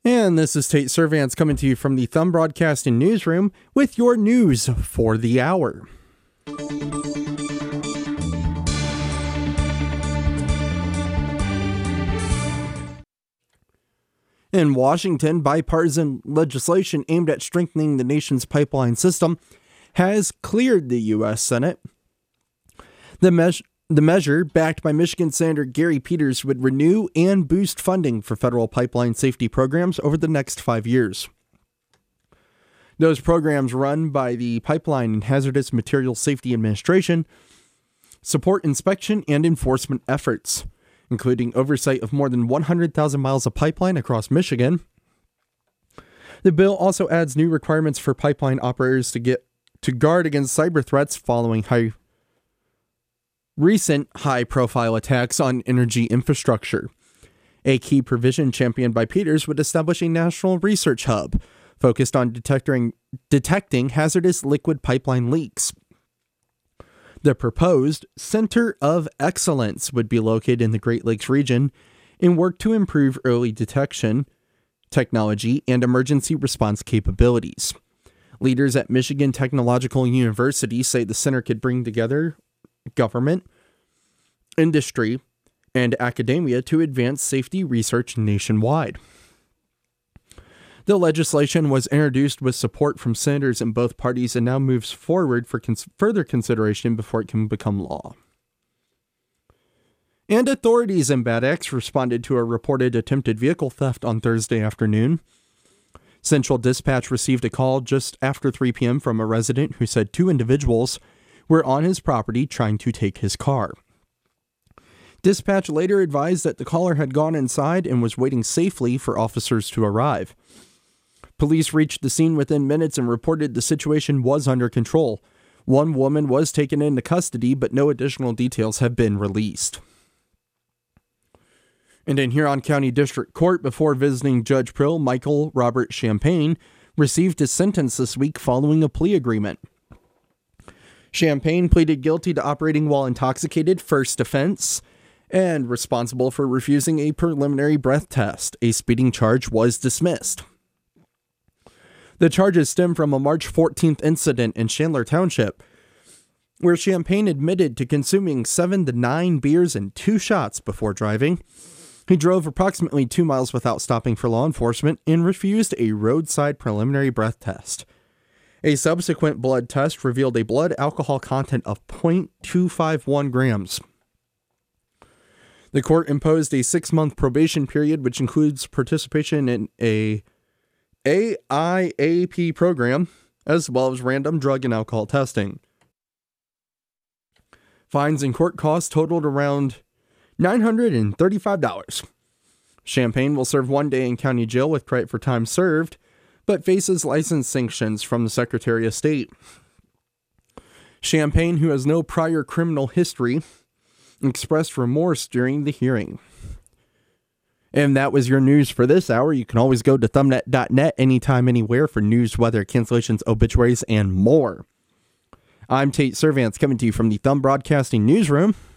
And this is Tate Servants coming to you from the Thumb Broadcasting Newsroom with your news for the hour. In Washington, bipartisan legislation aimed at strengthening the nation's pipeline system has cleared the U.S. Senate. The measure, backed by Michigan Senator Gary Peters, would renew and boost funding for federal pipeline safety programs over the next 5 years. Those programs, run by the Pipeline and Hazardous Materials Safety Administration, support inspection and enforcement efforts, including oversight of more than 100,000 miles of pipeline across Michigan. The bill also adds new requirements for pipeline operators to guard against cyber threats following recent high-profile attacks on energy infrastructure. A key provision championed by Peters would establish a national research hub focused on detecting hazardous liquid pipeline leaks. The proposed Center of Excellence would be located in the Great Lakes region and work to improve early detection, technology, and emergency response capabilities. Leaders at Michigan Technological University say the center could bring together government, industry, and academia to advance safety research nationwide. The legislation was introduced with support from senators in both parties and now moves forward for further consideration before it can become law. And authorities in Bad Axe responded to a reported attempted vehicle theft on Thursday afternoon. Central Dispatch received a call just after 3 p.m. from a resident who said 2 individuals were on his property trying to take his car. Dispatch later advised that the caller had gone inside and was waiting safely for officers to arrive. Police reached the scene within minutes and reported the situation was under control. One woman was taken into custody, but no additional details have been released. And in Huron County District Court, before visiting Judge Prill, Michael Robert Champagne received his sentence this week following a plea agreement. Champagne pleaded guilty to operating while intoxicated, first offense, and responsible for refusing a preliminary breath test. A speeding charge was dismissed. The charges stem from a March 14th incident in Chandler Township, where Champagne admitted to consuming 7 to 9 beers and 2 shots before driving. He drove approximately 2 miles without stopping for law enforcement and refused a roadside preliminary breath test. A subsequent blood test revealed a blood alcohol content of 0.251 grams. The court imposed a 6-month probation period, which includes participation in a AIAP program, as well as random drug and alcohol testing. Fines and court costs totaled around $935. Champagne will serve 1 day in county jail with credit for time served, but faces license sanctions from the Secretary of State. Champagne, who has no prior criminal history, expressed remorse during the hearing. And that was your news for this hour. You can always go to thumbnet.net anytime, anywhere for news, weather, cancellations, obituaries, and more. I'm Tate Servants coming to you from the Thumb Broadcasting Newsroom.